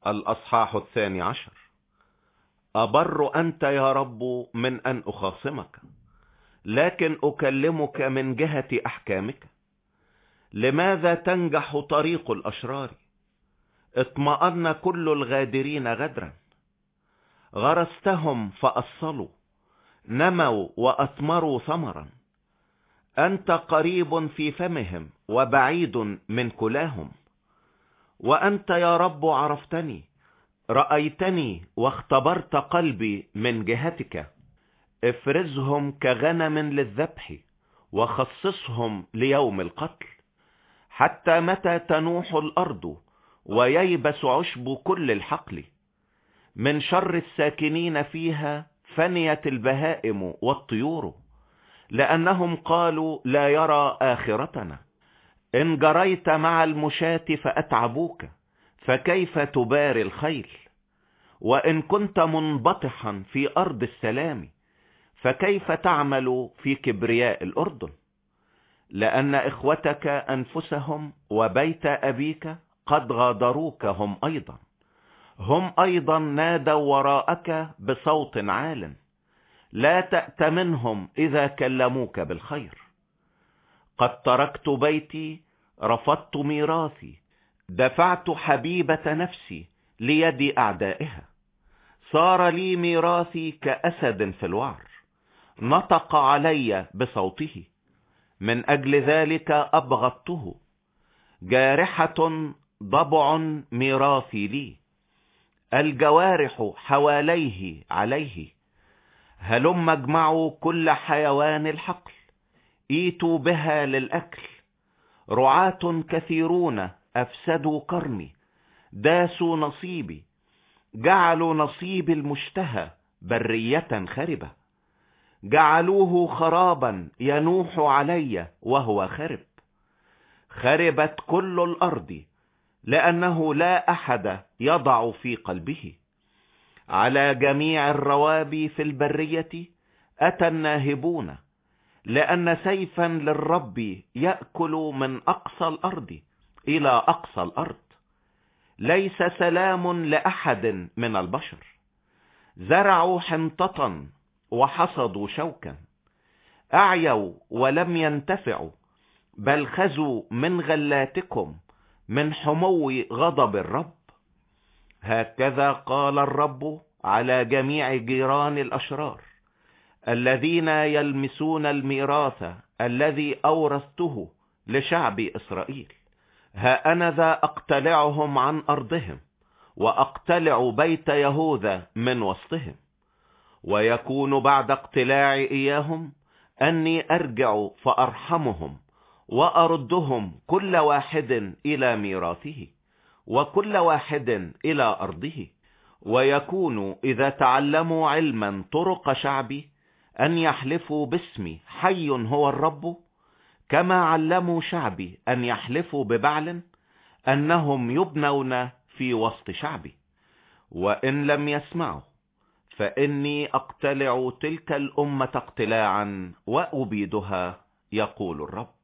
الأصحاح 12. أبر أنت يا رب من أن أخاصمك، لكن أكلمك من جهة أحكامك. لماذا تنجح طريق الأشرار؟ اطمأن كل الغادرين غدرا. غرستهم فأصلوا، نموا وأثمروا ثمرا. أنت قريب في فمهم وبعيد من كلاهم. وأنت يا رب عرفتني، رأيتني واختبرت قلبي من جهتك. افرزهم كغنم للذبح، وخصصهم ليوم القتل. حتى متى تنوح الأرض وييبس عشب كل الحقل؟ من شر الساكنين فيها فنيت البهائم والطيور، لأنهم قالوا لا يرى آخرتنا. إن جريت مع المشاة فأتعبوك، فكيف تباري الخيل؟ وإن كنت منبطحا في أرض السلام، فكيف تعمل في كبرياء الأردن؟ لأن إخوتك أنفسهم وبيت أبيك قد غادروك هم أيضا نادوا وراءك بصوت عال. لا تأتمنهم إذا كلموك بالخير. قد تركت بيتي، رفضت ميراثي، دفعت حبيبة نفسي ليد أعدائها. صار لي ميراثي كأسد في الوعر، نطق علي بصوته. من أجل ذلك أبغضته. جارحة ضبع ميراثي لي، الجوارح حواليه عليه. هلم اجمعوا كل حيوان الحقل، ايتوا بها للأكل. رعاة كثيرون أفسدوا قرني، داسوا نصيبي. جعلوا نصيب المشتهى برية خربة. جعلوه خرابا ينوح علي وهو خرب. خربت كل الأرض، لأنه لا أحد يضع في قلبه. على جميع الروابي في البرية أتى الناهبون، لأن سيفا للرب يأكل من أقصى الأرض إلى أقصى الأرض. ليس سلام لأحد من البشر. زرعوا حنطة وحصدوا شوكا. أعيوا ولم ينتفعوا، بل خزوا من غلاتكم، من حمو غضب الرب. هكذا قال الرب على جميع جيران الأشرار الذين يلمسون الميراث الذي أورثته لشعب إسرائيل. ها أنا ذا أقتلعهم عن أرضهم، وأقتلع بيت يهوذا من وسطهم. ويكون بعد اقتلاعي إياهم أني أرجع فأرحمهم، وأردهم كل واحد إلى ميراثه، وكل واحد إلى أرضه. ويكون إذا تعلموا علما طرق شعبي أن يحلفوا باسمي حي هو الرب، كما علموا شعبي أن يحلفوا ببعل، أنهم يبنون في وسط شعبي. وإن لم يسمعوا، فإني أقتلع تلك الأمة اقتلاعا وأبيدها، يقول الرب.